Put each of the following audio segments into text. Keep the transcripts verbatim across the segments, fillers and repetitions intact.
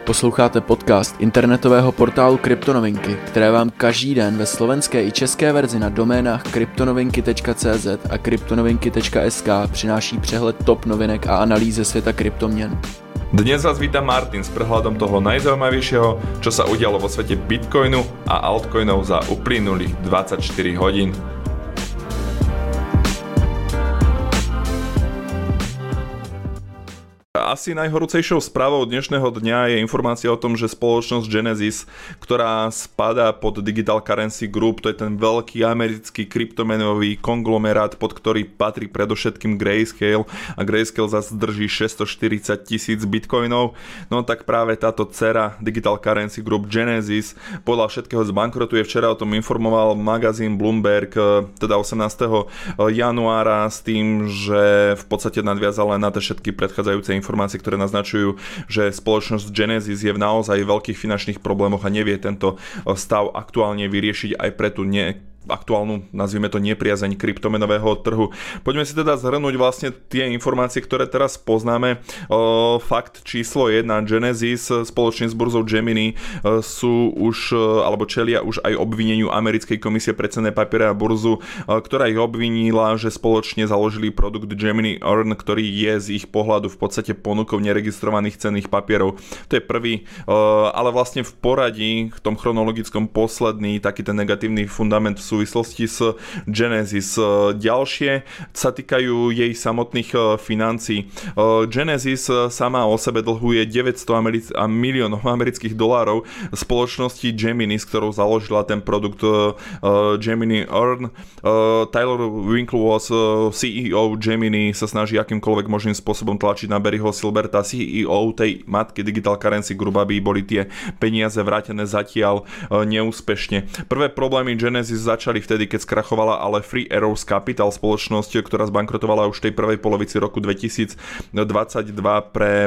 Posloucháte podcast internetového portálu Kryptonovinky, které vám každý den ve slovenské i české verzi na doménách kryptonovinky tečka cé zet a kryptonovinky tečka es ká přináší přehled top novinek a analýzy ze světa kryptoměn. Dnes vás víta Martin s prehľadom toho najzaujímavejšieho, čo sa udialo vo svete Bitcoinu a altcoinov za uplynulých dvadsaťštyri hodín. Asi najhorúcejšou správou dnešného dňa je informácia o tom, že spoločnosť Genesis, ktorá spadá pod Digital Currency Group, to je ten veľký americký kryptomenový konglomerát, pod ktorý patrí predovšetkým Grayscale a Grayscale zase drží šesťstoštyridsať tisíc bitcoinov, no tak práve táto dcera Digital Currency Group Genesis podľa všetkého zbankrotuje. Včera o tom informoval magazín Bloomberg, teda osemnásteho januára, s tým, že v podstate nadviazal len na tie všetky predchádzajúce informácie, ktoré naznačujú, že spoločnosť Genesis je v naozaj veľkých finančných problémoch a nevie tento stav aktuálne vyriešiť aj pre tú ne aktuálnu, nazvime to, nepriazeň kryptomenového trhu. Poďme si teda zhrnúť vlastne tie informácie, ktoré teraz poznáme. O, fakt číslo jedna, Genesis spoločne s burzou Gemini sú už, alebo čelia už aj obvineniu americkej komisie pre cenné papiere a burzu, ktorá ich obvinila, že spoločne založili produkt Gemini Earn, ktorý je z ich pohľadu v podstate ponukou neregistrovaných cenných papierov. To je prvý, ale vlastne v poradí, v tom chronologickom posledný, taký ten negatívny fundament v súvislosti s Genesis. Ďalšie sa týkajú jej samotných financií. Genesis sama o sebe dlhuje deväťsto americ- miliónov amerických dolárov spoločnosti Gemini, s ktorou založila ten produkt Gemini Earn. Tyler Winklevoss, sí í ó Gemini, sa snaží akýmkoľvek možným spôsobom tlačiť na Barryho Silberta, sí í ó tej matky Digital Currency Group, aby boli tie peniaze vrátené zatiaľ neúspešne. Prvé problémy Genesis začali začali vtedy, keď skrachovala ale Three Arrows Capital, spoločnosť, ktorá zbankrotovala už v tej prvej polovici roku dvetisícdvadsaťdva pre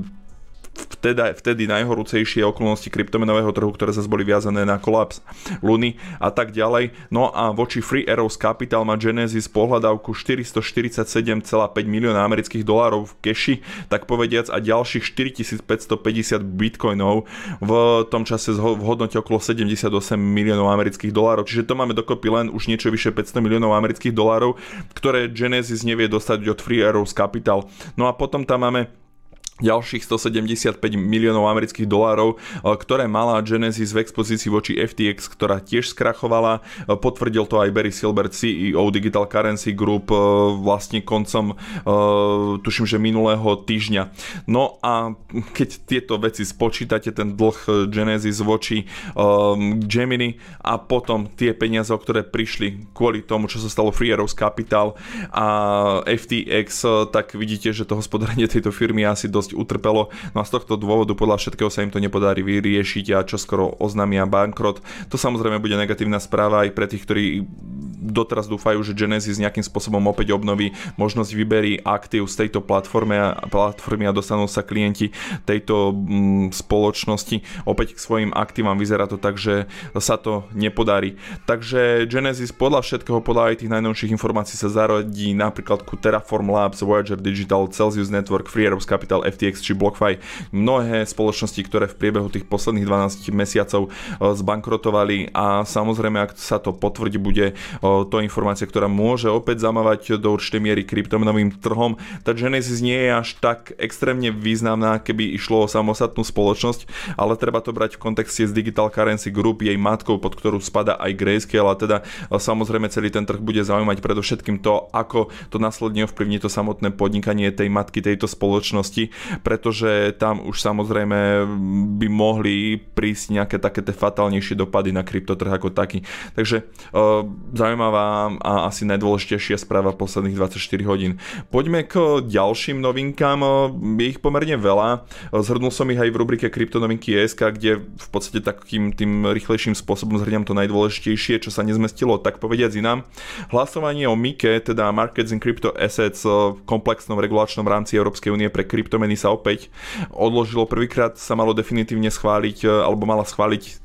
Vtedy, vtedy najhorúcejšie okolnosti kryptomenového trhu, ktoré zase boli viazané na kolaps Luny a tak ďalej. No a voči Three Arrows Capital má Genesis pohľadávku štyristoštyridsaťsedem celá päť milióna amerických dolárov v keši, tak povediac, a ďalších štyritisícpäťstopäťdesiat bitcoinov v tom čase v hodnote okolo sedemdesiatosem miliónov amerických dolárov. Čiže to máme dokopy len už niečo vyše päťsto miliónov amerických dolárov, ktoré Genesis nevie dostať od Three Arrows Capital. No a potom tam máme ďalších stosedemdesiatpäť miliónov amerických dolárov, ktoré mala Genesis v expozícii voči ef té ex, ktorá tiež skrachovala. Potvrdil to aj Barry Silbert, sí í ó Digital Currency Group, vlastne koncom, tuším, že minulého týždňa. No a keď tieto veci spočítate, ten dlh Genesis voči um, Gemini a potom tie peniaze, o ktoré prišli kvôli tomu, čo sa stalo Three Arrows Capital a ef té ex, tak vidíte, že to hospodárenie tejto firmy je asi dosť utrpelo. No a z tohto dôvodu podľa všetkého sa im to nepodarí vyriešiť a čoskoro oznámia bankrot. To samozrejme bude negatívna správa aj pre tých, ktorí doteraz dúfajú, že Genesis nejakým spôsobom opäť obnoví možnosť vyberí aktív z tejto platformy a, platformy a dostanú sa klienti tejto mm, spoločnosti opäť k svojim aktívam. Vyzerá to tak, že sa to nepodarí. Takže Genesis podľa všetkého, podľa aj tých najnovších informácií sa zaradí napríklad ku Terraform Labs, Voyager Digital, Celsius Network, Three Arrows Capital, ef té ex či BlockFi. Mnohé spoločnosti, ktoré v priebehu tých posledných dvanásť mesiacov zbankrotovali, a samozrejme, ak sa to potvrdí, bude to informácia, ktorá môže opäť zamávať do určitej miery kryptomenovým trhom. Tá Genesis nie je až tak extrémne významná, keby išlo o samostatnú spoločnosť, ale treba to brať v kontexte s Digital Currency Group, jej matkou, pod ktorú spada aj Grayscale, a teda samozrejme celý ten trh bude zaujímať predovšetkým to, ako to následne ovplyvní to samotné podnikanie tej matky tejto spoločnosti, pretože tam už samozrejme by mohli prísť nejaké také tie fatálnejšie dopady na kryptotrh ako taký. Takže uh, zaujímavá a asi najdôležitejšia správa posledných dvadsaťštyri hodín. Poďme k ďalším novinkám, je ich pomerne veľa. Zhrnul som ich aj v rubrike Kryptonovinky bodka es ká, kde v podstate takým tým rýchlejším spôsobom zhrňam to najdôležitejšie, čo sa nezmestilo tak povediac inám. Hlasovanie o MiCA, teda Markets in Crypto Assets, v komplexnom regulačnom rámci Európskej únie pre kryptomeny sa opäť odložilo. Prvýkrát sa malo definitívne schváliť, alebo mala schváliť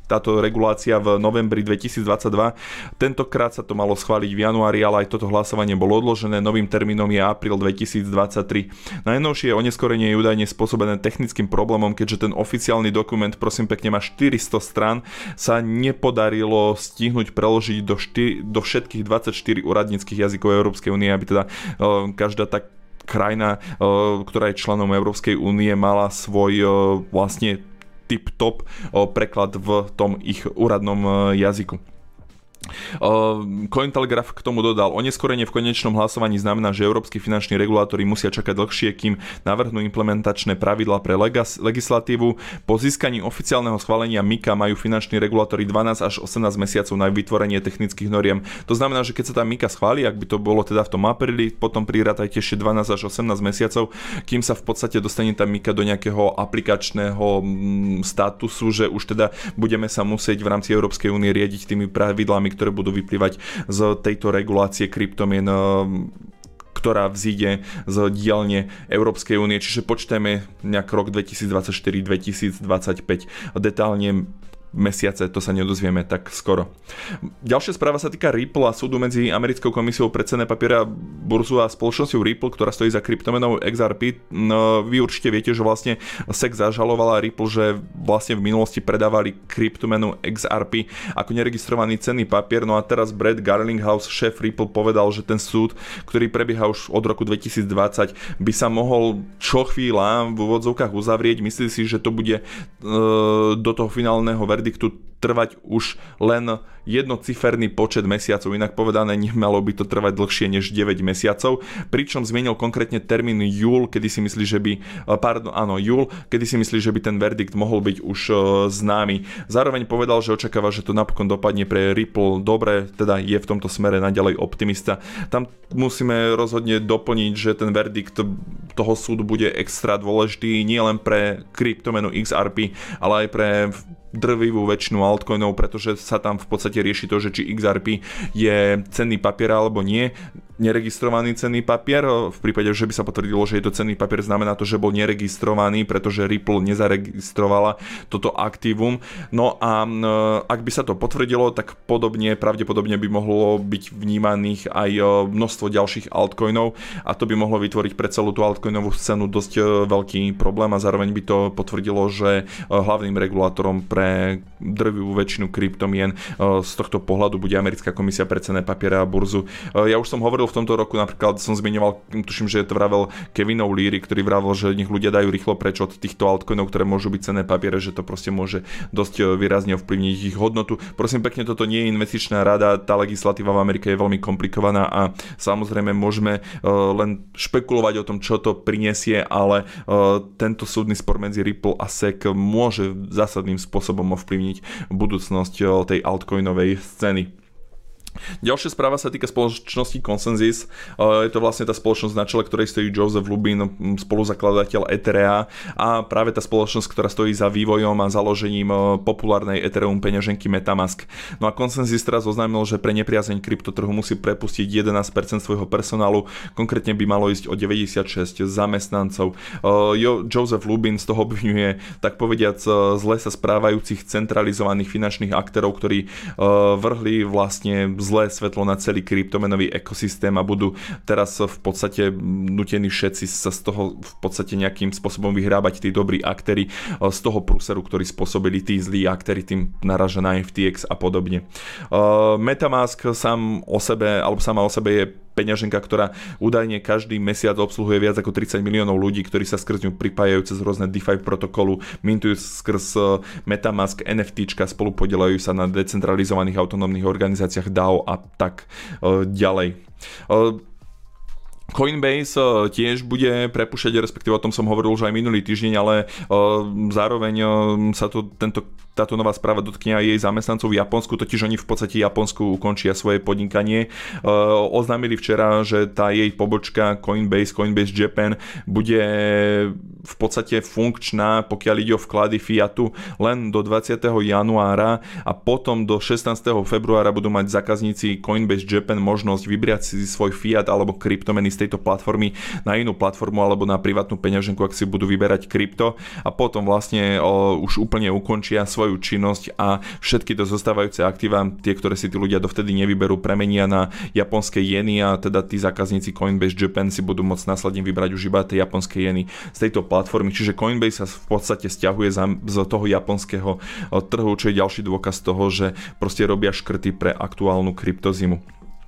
táto regulácia v novembri dvetisícdvadsaťdva. Tentokrát sa to malo schváliť v januári, ale aj toto hlasovanie bolo odložené. Novým termínom je apríl dvetisícdvadsaťtri. Najnovšie oneskorenie je údajne spôsobené technickým problémom, keďže ten oficiálny dokument, prosím pekne, má štyristo strán, sa nepodarilo stihnúť preložiť do, štyri, do všetkých dvadsaťštyri úradníckych jazykov Európskej únie, aby teda uh, každá tak krajina, ktorá je členom Európskej únie, mala svoj vlastne tip-top preklad v tom ich úradnom jazyku. Cointelegraph k tomu dodal: oneskorenie v konečnom hlasovaní znamená, že európski finanční regulátori musia čakať dlhšie, kým navrhnú implementačné pravidlá pre legas- legislatívu. Po získaní oficiálneho schválenia MiCA majú finanční regulátori dvanásť až osemnásť mesiacov na vytvorenie technických noriem. To znamená, že keď sa tá MiCA schváli, ak by to bolo teda v tom apríli, potom prirátajte ešte dvanásť až osemnásť mesiacov, kým sa v podstate dostane tá MiCA do nejakého aplikačného statusu, že už teda budeme sa musieť v rámci Európskej únie riadiť tými pravidlami, ktoré budú vyplývať z tejto regulácie kryptomien, ktorá vzíde z dielne Európskej únie. Čiže počítajme nejak rok dvetisícdvadsaťštyri dvetisícdvadsaťpäť. Detálne mesiace, to sa nedozvieme tak skoro. Ďalšia správa sa týka Ripple a súdu medzi Americkou komisiou pre cenné papiere a burzu a spoločnosťou Ripple, ktorá stojí za kryptomenou X R P. No, vy určite viete, že vlastne es e cé zažalovala Ripple, že vlastne v minulosti predávali kryptomenu X R P ako neregistrovaný cenný papier. No a teraz Brad Garlinghouse, šéf Ripple, povedal, že ten súd, ktorý prebieha už od roku dvetisícdvadsať, by sa mohol čo chvíľa v úvodzovkách uzavrieť. Myslí si, že to bude e, do toho finálneho verdiktu trvať už len jednociferný počet mesiacov, inak povedané, nemalo by to trvať dlhšie než deväť mesiacov, pričom zmienil konkrétne termín júl, kedy si myslí, že by, pardon, áno, júl, kedy si myslí, že by ten verdikt mohol byť už známy. Zároveň povedal, že očakáva, že to napokon dopadne pre Ripple dobre, teda je v tomto smere naďalej optimista. Tam musíme rozhodne doplniť, že ten verdikt toho súdu bude extra dôležitý nielen pre kryptomenu X R P, ale aj pre drvivú väčšinu altcoinov, pretože sa tam v podstate rieši to, že či X R P je cenný papier alebo nie. Neregistrovaný cenný papier, v prípade, že by sa potvrdilo, že je to cenný papier, znamená to, že bol neregistrovaný, pretože Ripple nezaregistrovala toto aktívum. No a ak by sa to potvrdilo, tak podobne, pravdepodobne by mohlo byť vnímaných aj množstvo ďalších altcoinov a to by mohlo vytvoriť pre celú tú altcoinovú scénu dosť veľký problém a zároveň by to potvrdilo, že hlavným regulátorom pre drvivú väčšinu kryptomien z tohto pohľadu bude Americká komisia pre cenné papiere a burzu. Ja už som hovoril v tomto roku, napríklad som zmiňoval, tuším, že to vravel Kevin O'Leary, ktorý vravel, že nech ľudia dajú rýchlo preč od týchto altcoinov, ktoré môžu byť cenné papiere, že to proste môže dosť výrazne ovplyvniť ich hodnotu. Prosím pekne, toto nie je investičná rada, tá legislatíva v Amerike je veľmi komplikovaná a samozrejme môžeme len špekulovať o tom, čo to prinesie, ale tento súdny spor medzi Ripple a es e cé môže zásadným spôsobom ovplyvniť budúcnosť tej altcoinovej scény. Ďalšia správa sa týka spoločnosti Consensys. Je to vlastne tá spoločnosť, na čele ktorej stojí Joseph Lubin, spoluzakladateľ Etherea a práve tá spoločnosť, ktorá stojí za vývojom a založením populárnej Ethereum peňaženky MetaMask. No a Consensys teraz oznámil, že pre nepriazeň kryptotrhu musí prepustiť jedenásť percent svojho personálu, konkrétne by malo ísť o deväťdesiatšesť zamestnancov. Joseph Lubin z toho obviňuje, tak povediac, zle sa správajúcich centralizovaných finančných aktérov, ktorí vrhli vlastne zlé svetlo na celý kryptomenový ekosystém a budú teraz v podstate nutení všetci sa z toho v podstate nejakým spôsobom vyhrábať tí dobrí aktéri z toho prúseru, ktorý spôsobili tí zlí aktéri, tým naráža na F T X a podobne. MetaMask sám o sebe, alebo sama o sebe je peňaženka, ktorá údajne každý mesiac obsluhuje viac ako tridsať miliónov ľudí, ktorí sa skrz ňu pripájajú cez rôzne DeFi protokolu, mintujú skrz MetaMask NFTčka, spolupodielajú sa na decentralizovaných autonómnych organizáciách dé á ó a tak ďalej. Coinbase tiež bude prepúšťať, respektíve o tom som hovoril už aj minulý týždeň, ale zároveň sa to, tento, táto nová správa dotkne aj jej zamestnancov v Japonsku, totiž oni v podstate Japonsku ukončia svoje podnikanie. Oznámili včera, že tá jej pobočka Coinbase, Coinbase Japan bude v podstate funkčná, pokiaľ ide o vklady fiatu, len do dvadsiateho januára a potom do šestnásteho februára budú mať zákazníci Coinbase Japan možnosť vybrať si svoj fiat alebo kryptomeny z tejto platformy na inú platformu alebo na privátnu peňaženku, ak si budú vyberať krypto a potom vlastne o, už úplne ukončia svoju činnosť a všetky to zostávajúce aktíva, tie, ktoré si tí ľudia dovtedy nevyberú, premenia na japonské jeny a teda tí zákazníci Coinbase Japan si budú môcť následne vybrať už iba tie japonské jeny z tejto platformy. Čiže Coinbase sa v podstate stiahuje z toho japonského trhu, čo je ďalší dôkaz toho, že proste robia škrty pre aktuálnu kryptozimu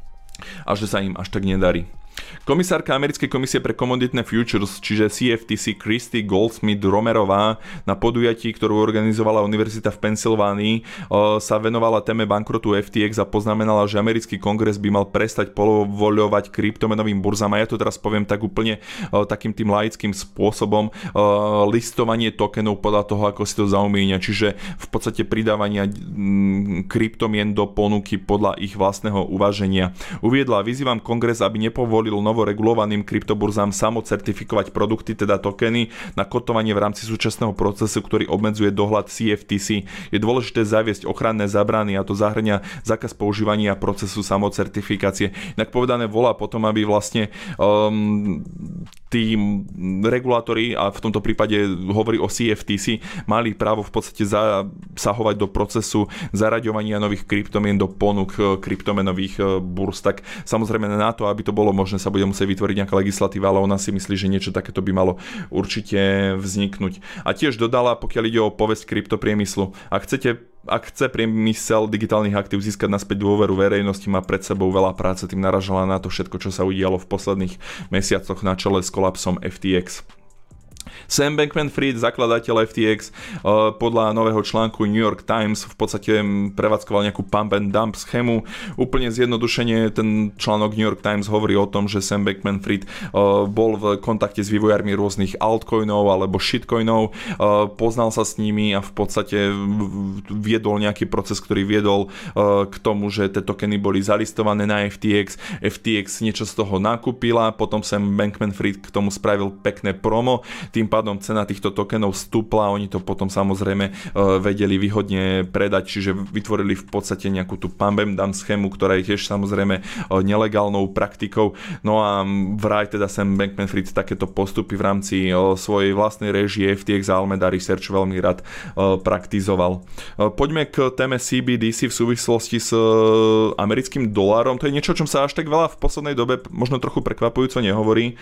a že sa im až tak nedarí. Komisárka Americkej komisie pre komoditné futures, čiže C F T C Christy Goldsmith Romerová na podujatí, ktorú organizovala Univerzita v Pensylvánii, sa venovala téme bankrotu F T X a poznamenala, že americký kongres by mal prestať povoľovať kryptomenovým burzám. A ja to teraz poviem tak úplne takým tým laickým spôsobom, listovanie tokenov podľa toho, ako si to zaumieňa, čiže v podstate pridávania kryptomien do ponuky podľa ich vlastného uvaženia. Uviedla: vyzývam kongres, aby nepovolil novoregulovaným kryptoburzám samocertifikovať produkty, teda tokeny, na kotovanie v rámci súčasného procesu, ktorý obmedzuje dohľad C F T C. Je dôležité zaviesť ochranné zábrany, a to zahŕňa zákaz používania procesu samocertifikácie. Inak povedané, volá potom, aby vlastne um, tí regulátori, a v tomto prípade hovorí o C F T C, mali právo v podstate zasahovať do procesu zaraďovania nových kryptomien do ponúk kryptomenových burz. Tak samozrejme na to, aby to bolo možné, sa bude musieť vytvoriť nejaká legislatíva, ale ona si myslí, že niečo takéto by malo určite vzniknúť. A tiež dodala, pokiaľ ide o povesť kryptopriemyslu, ak chcete Ak chce priemysel digitálnych aktív získať naspäť dôveru verejnosti, má pred sebou veľa práce, tým naražala na to všetko, čo sa udialo v posledných mesiacoch na čele s kolapsom F T X. Sam Bankman-Fried, zakladateľ F T X, podľa nového článku New York Times v podstate prevádzkoval nejakú pump and dump schému. Úplne zjednodušene ten článok New York Times hovorí o tom, že Sam Bankman-Fried bol v kontakte s vývojármi rôznych altcoinov alebo shitcoinov, poznal sa s nimi a v podstate viedol nejaký proces, ktorý viedol k tomu, že tie tokeny boli zalistované na F T X. F T X niečo z toho nakúpila, potom Sam Bankman-Fried k tomu spravil pekné promo, tým pádom cena týchto tokenov stúpla, oni to potom samozrejme vedeli výhodne predať, čiže vytvorili v podstate nejakú tú pump and dump schému, ktorá je tiež samozrejme nelegálnou praktikou. No a vraj teda Sam Bankman-Fried takéto postupy v rámci svojej vlastnej réžie F T X a Alameda Research veľmi rád praktizoval. Poďme k téme C B D C v súvislosti s americkým dolárom. To je niečo, o čom sa až tak veľa v poslednej dobe možno trochu prekvapujúco nehovorí,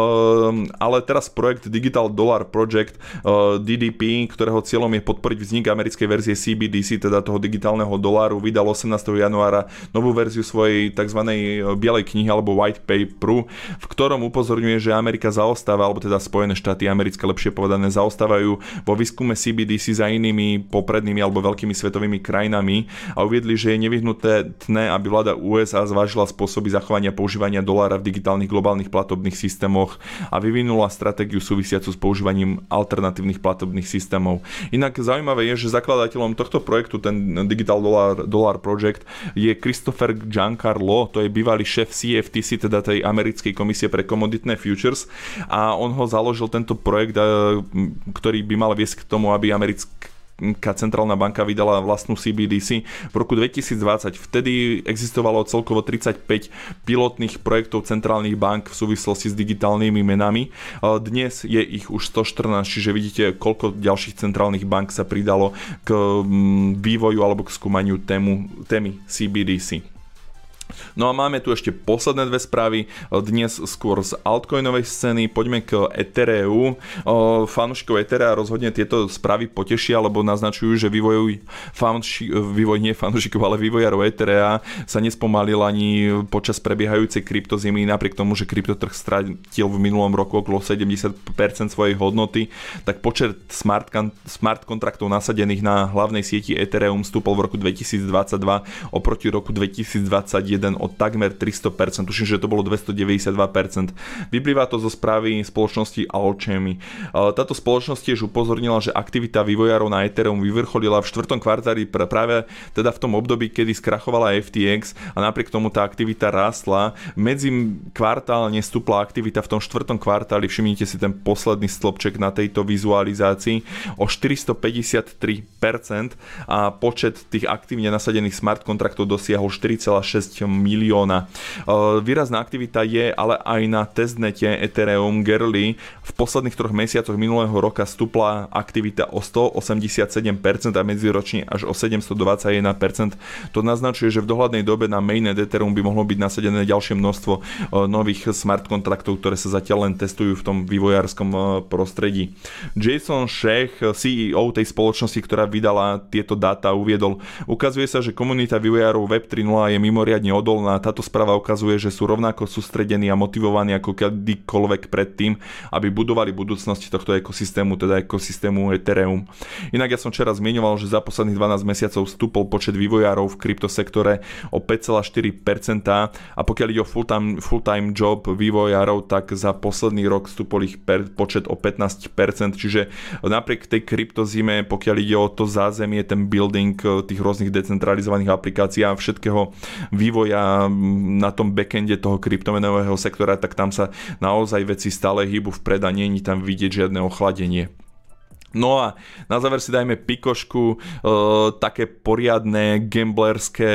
ale teraz projekt Digital Dollar Project D D P, ktorého cieľom je podporiť vznik americkej verzie C B D C, teda toho digitálneho doláru, vydal osemnásteho januára novú verziu svojej tzv. Bielej knihy alebo White Paperu, v ktorom upozorňuje, že Amerika zaostáva, alebo teda Spojené štáty americké lepšie povedané zaostávajú vo výskume C B D C za inými poprednými alebo veľkými svetovými krajinami a uviedli, že je nevyhnutné, aby vláda U S A zvážila spôsoby zachovania používania dolára v digitálnych globálnych platobných systémoch a vyvinula stratégiu súvisiacu s používaním alternatívnych platobných systémov. Inak zaujímavé je, že zakladateľom tohto projektu, ten Digital Dollar, Dollar Project, je Christopher Giancarlo, to je bývalý šéf C F T C, teda tej americkej komisie pre komoditné futures, a on ho založil tento projekt, ktorý by mal viesť k tomu, aby americká centrálna banka vydala vlastnú C B D C v roku dvetisícdvadsať. Vtedy existovalo celkovo tridsaťpäť pilotných projektov centrálnych bank v súvislosti s digitálnymi menami. Dnes je ich už stoštrnásť, čiže vidíte, koľko ďalších centrálnych bank sa pridalo k vývoju alebo k skúmaniu tému, témy C B D C. No a máme tu ešte posledné dve správy, dnes skôr z altcoinovej scény. Poďme k Ethereum. Fanúšikov Etherea rozhodne tieto správy potešia, lebo naznačujú, že vývoj, fanúši, vývoj nie fanúšikov, ale vývojárov Etherea sa nespomalil ani počas prebiehajúcej kryptozimy. Napriek tomu, že kryptotrh stratil v minulom roku okolo sedemdesiat percent svojej hodnoty, tak počet smart, smart kontraktov nasadených na hlavnej sieti Ethereum stúpol v roku dvetisícdvadsaťdva oproti roku dvetisícdvadsaťjeden o takmer tristo percent, tuším, že to bolo dvestodeväťdesiatdva percent. Vyplýva to zo správy spoločnosti Alchemy. Táto spoločnosť tiež upozornila, že aktivita vývojárov na Ethereum vyvrcholila v štvrtom kvartáli práve teda v tom období, kedy skrachovala F T X, a napriek tomu tá aktivita rástla. Medzi kvartálne stúpla aktivita v tom štvrtom kvartáli, všimnite si ten posledný stĺpček na tejto vizualizácii, o štyristopäťdesiattri percent a počet tých aktívne nasadených smart kontraktov dosiahol štyri celé šesť milióna. Výrazná aktivita je ale aj na testnete Ethereum Gerli. V posledných troch mesiacoch minulého roka stúpla aktivita o stoosemdesiatsedem percent a medziročne až o sedemstodvadsaťjeden percent. To naznačuje, že v dohľadnej dobe na mainnet Ethereum by mohlo byť nasadené ďalšie množstvo nových smart kontraktov, ktoré sa zatiaľ len testujú v tom vývojárskom prostredí. Jason Sheikh, C E O tej spoločnosti, ktorá vydala tieto dáta, uviedol: ukazuje sa, že komunita vývojárov web tri bodka nula je mimoriadne odolná. Táto správa ukazuje, že sú rovnako sústredení a motivovaní ako kedykoľvek predtým, aby budovali budúcnosti tohto ekosystému, teda ekosystému Ethereum. Inak ja som včera zmieňoval, že za posledných dvanásť mesiacov stúpol počet vývojárov v kryptosektore o päť celá štyri percenta a pokiaľ ide o full-time, full-time job vývojárov, tak za posledný rok stúpol ich per, počet o pätnásť percent, čiže napriek tej kryptozime, pokiaľ ide o to zázemie, ten building tých rôznych decentralizovaných aplikácií a všetkého vývoja na tom backende toho kryptomenového sektora, tak tam sa naozaj veci stále hýbu vpred a nie je tam vidieť žiadne ochladenie. No a na záver si dajme pikošku, e, také poriadne gamblerské,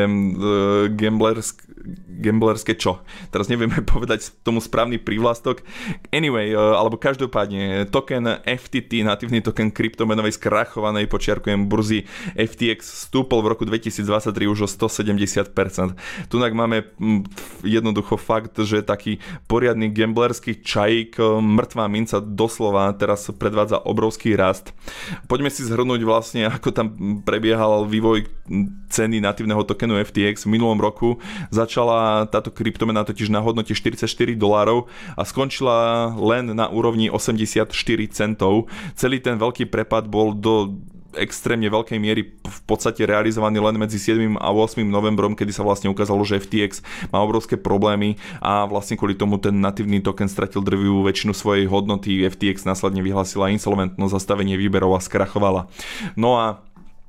e, gamblerské, gamblerské čo? Teraz nevieme povedať tomu správny prívlastok. Anyway, e, alebo každopádne, token F T T, natívny token kryptomenovej skrachovanej, počiarkujem, burzy F T X stúpol v roku dvetisícdvadsaťtri už o stosedemdesiat percent. Tunak máme m, jednoducho fakt, že taký poriadny gamblerský čajík, mŕtvá minca doslova teraz predvádza obrovský rast. Poďme si zhrnúť vlastne, ako tam prebiehal vývoj ceny natívneho tokenu F T X. V minulom roku začala táto kryptomena totiž na hodnote štyridsaťštyri dolárov a skončila len na úrovni osemdesiatštyri centov. Celý ten veľký prepad bol do extrémne veľkej miery v podstate realizovaný len medzi siedmym a ôsmym novembrom, kedy sa vlastne ukázalo, že F T X má obrovské problémy a vlastne kvôli tomu ten natívny token stratil drvivú väčšinu svojej hodnoty. F T X následne vyhlásila insolventnosť, zastavenie výberov a skrachovala. No a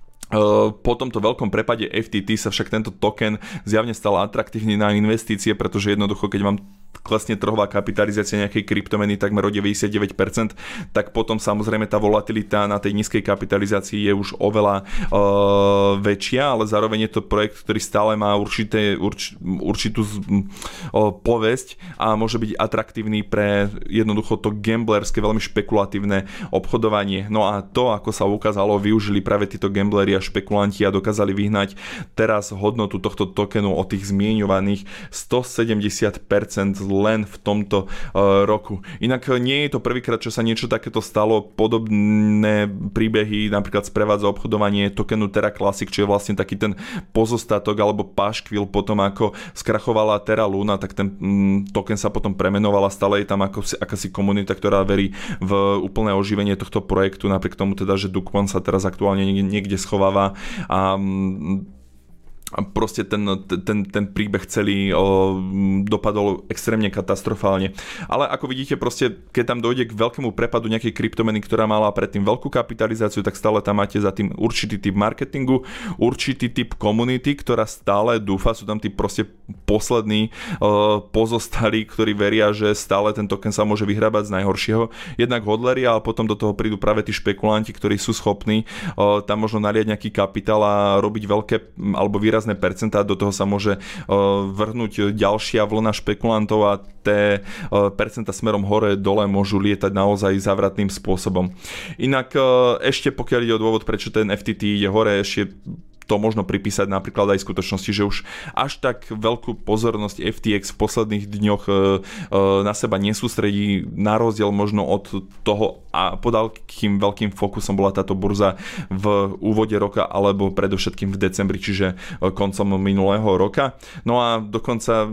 po tomto veľkom prepade F T T sa však tento token zjavne stal atraktívny na investície, pretože jednoducho, keď vám klesne trhová kapitalizácia nejakej kryptomeny takmer o deväťdesiatdeväť percent, tak potom samozrejme tá volatilita na tej nízkej kapitalizácii je už oveľa uh, väčšia, ale zároveň je to projekt, ktorý stále má určité, urč, určitú uh, povesť a môže byť atraktívny pre jednoducho to gamblerské, veľmi špekulatívne obchodovanie. No a to, ako sa ukázalo, využili práve títo gambleri a špekulanti a dokázali vyhnať teraz hodnotu tohto tokenu o tých zmieňovaných stosedemdesiat percent len v tomto uh, roku. Inak nie je to prvýkrát, čo sa niečo takéto stalo. Podobné príbehy napríklad sprevádza obchodovanie tokenu Terra Classic, čo je vlastne taký ten pozostatok alebo paškvil potom, ako skrachovala Terra Luna, tak ten mm, token sa potom premenovala. Stále je tam ako, akási komunita, ktorá verí v úplné oživenie tohto projektu, napriek tomu teda, že Duquan sa teraz aktuálne niekde schováva a mm, a proste ten, ten, ten príbeh celý o, dopadol extrémne katastrofálne. Ale ako vidíte, proste, keď tam dojde k veľkému prepadu nejakej kryptomeny, ktorá mala predtým veľkú kapitalizáciu, tak stále tam máte za tým určitý typ marketingu, určitý typ komunity, ktorá stále dúfa, sú tam tí proste poslední o, pozostali, ktorí veria, že stále ten token sa môže vyhrábať z najhoršieho. Jednak hodleri, ale potom do toho prídu práve tí špekulanti, ktorí sú schopní o, tam možno naliať nejaký kapitál a robiť veľké alebo výrazné percentá, do toho sa môže uh, vrhnúť ďalšia vlna špekulantov a tie uh, percentá smerom hore dole môžu lietať naozaj závratným spôsobom. Inak uh, ešte pokiaľ ide o dôvod, prečo ten F T T ide hore, ešte to možno pripísať napríklad aj skutočnosti, že už až tak veľkú pozornosť F T X v posledných dňoch na seba nesústredí, na rozdiel možno od toho, a pod akým veľkým fokusom bola táto burza v úvode roka alebo predovšetkým v decembri, čiže koncom minulého roka. No a dokonca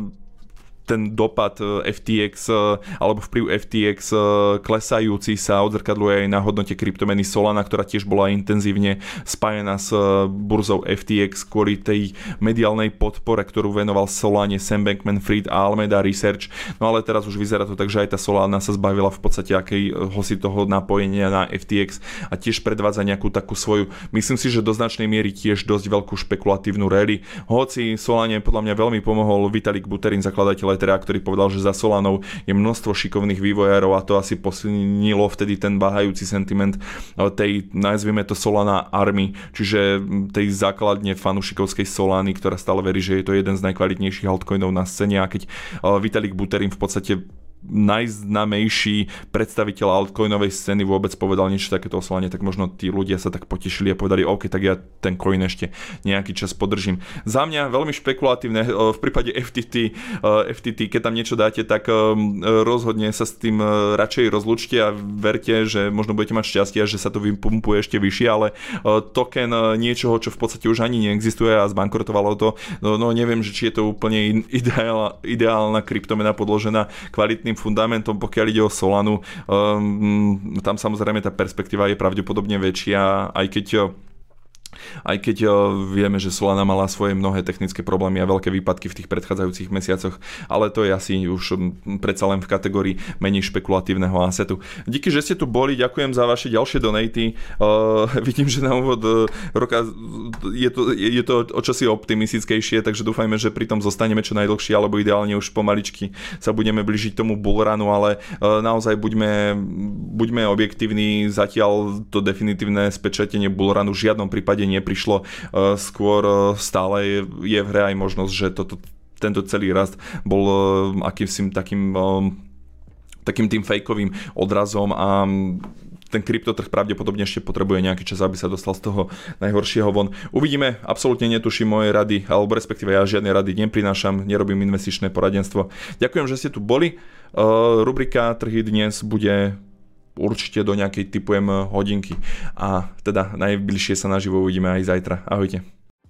ten dopad F T X alebo vplyv F T X klesajúci sa odzrkadluje aj na hodnote kryptomeny Solana, ktorá tiež bola intenzívne spájená s burzou F T X kvôli tej mediálnej podpore, ktorú venoval Solane Sam Bankman-Fried a Alameda Research. No ale teraz už vyzerá to tak, že aj tá Solana sa zbavila v podstate akejhosi toho napojenia na F T X a tiež predvádza nejakú takú svoju, myslím si, že do značnej miery tiež dosť veľkú špekulatívnu rally. Hoci Solane podľa mňa veľmi pomohol Vitalik Buterin, zakladateľ Letera, ktorý povedal, že za Solanou je množstvo šikovných vývojárov a to asi posilnilo vtedy ten váhajúci sentiment tej, nazvieme to Solana Army, čiže tej základne fanušikovskej Solany, ktorá stále verí, že je to jeden z najkvalitnejších altcoinov na scéne, a keď Vitalik Buterin v podstate najznámejší predstaviteľ altcoinovej scény vôbec povedal niečo takéto o Solane, tak možno tí ľudia sa tak potešili a povedali, OK, tak ja ten coin ešte nejaký čas podržím. Za mňa veľmi špekulatívne, v prípade F T T, F T T, keď tam niečo dáte, tak rozhodne sa s tým radšej rozlúčte a verte, že možno budete mať šťastie, že sa to vypumpuje ešte vyššie, ale token niečoho, čo v podstate už ani neexistuje a zbankrotovalo to, no, no neviem, že či je to úplne ideál, ideálna kryptomena podložená kvalitným fundamentom, pokiaľ ide o Solanu. Um, tam samozrejme tá perspektíva je pravdepodobne väčšia, aj keď aj keď vieme, že Solana mala svoje mnohé technické problémy a veľké výpadky v tých predchádzajúcich mesiacoch, ale to je asi už predsa len v kategórii menej špekulatívneho asetu. Díky, že ste tu boli, ďakujem za vaše ďalšie donaty. Uh, vidím, že na úvod roka je to, je to o čosi optimistickejšie, takže dúfajme, že pri tom zostaneme čo najdlhšie, alebo ideálne už pomaličky sa budeme blížiť tomu bullrunu, ale uh, naozaj buďme, buďme objektívni, zatiaľ to definitívne spečatenie bullrunu v žiadnom prípade neprišlo, skôr stále je v hre aj možnosť, že toto, tento celý rast bol akýmsi takým, takým tým fejkovým odrazom a ten kryptotrh pravdepodobne ešte potrebuje nejaký čas, aby sa dostal z toho najhoršieho von. Uvidíme, absolútne netuším moje rady, alebo respektíve ja žiadne rady neprinášam, nerobím investičné poradenstvo. Ďakujem, že ste tu boli. Rubrika Trhy dnes bude určite do nejakej typujem hodinky. A teda najbližšie sa naživo uvidíme aj zajtra. Ahojte.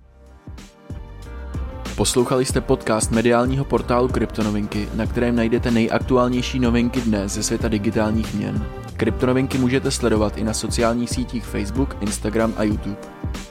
Poslouchali jste podcast mediálního portálu Kryptonovinky, na kterém najdete nejaktuálnější novinky dnes ze světa digitálních měn. Kryptonovinky můžete sledovat i na sociálních sítích Facebook, Instagram a YouTube.